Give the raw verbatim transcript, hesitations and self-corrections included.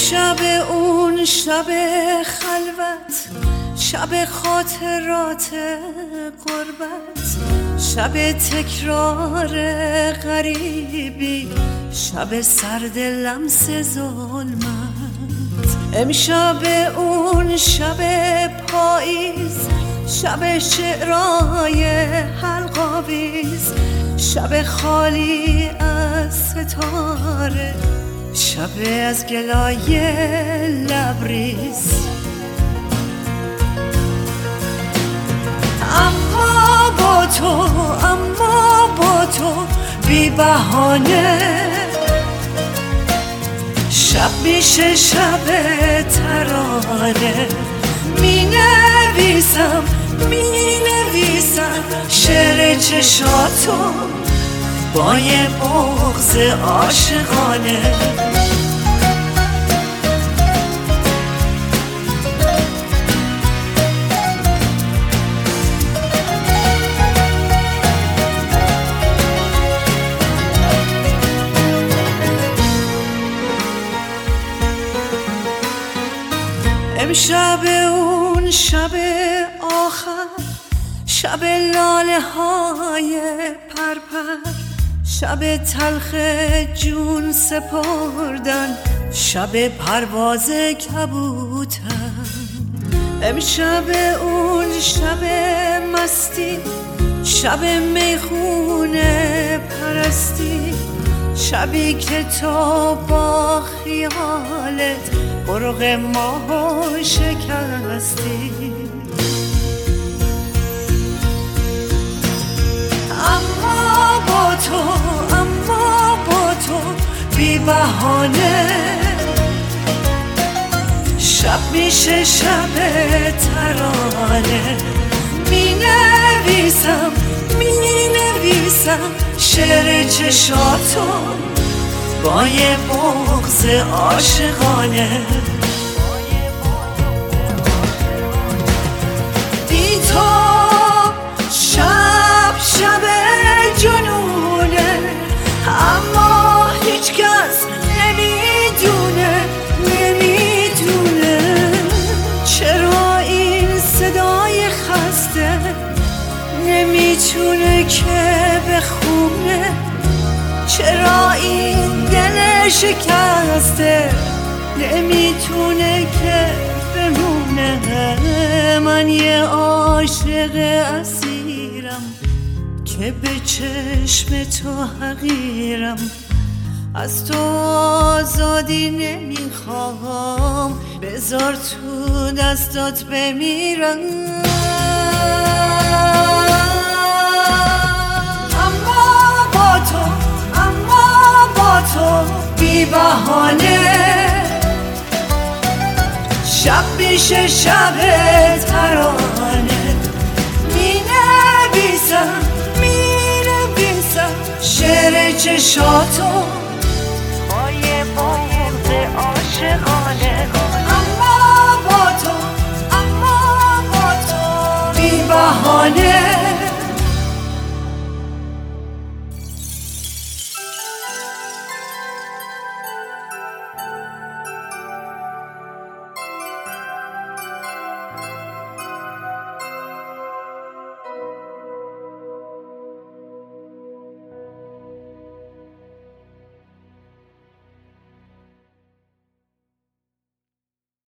امشب اون شب خلوت، شب خاطرات غربت، شب تکرار غریبی، شب سرد لمس ظلمت. امشب اون شب پاییز، شب شعرهای حلق‌آویز، شب خالی از ستاره، شب از گلای لبریز. اما با تو، اما با تو بی بهانه، شب میشه شب ترانه. می نویسم، می نویسم شعر چشاتو با یه بغض عاشقانه. امشب اون شب آخر، شب لاله های پرپر، شب تلخ جون سپردن، شب پرواز کبوتر. امشب اون شب مستی، شب میخونه پرستی، شبی که تو با خیالت برق ماهو شکستی. اما با تو، اما با تو بی بهانه، شب میشه شب ترانه. می نویسم، می نویسم شعر چشاتو با یه بغض عاشقانه. بی تو شب شب جنونه، اما هیچ کس نمیدونه، نمیدونه چرا این صدای خسته نمیتونه که بخونه، چرا این دل شکسته نمیتونه که بمونه. من یه عاشق اسیرم که به چشم تو حقیرم، از تو آزادی نمیخوام، بذار تو دستات بمیرم. اما با تو، اما با تو بی بهانه، شب میشه شب ترانه. می نویسم، می نویسم شعر چشاتو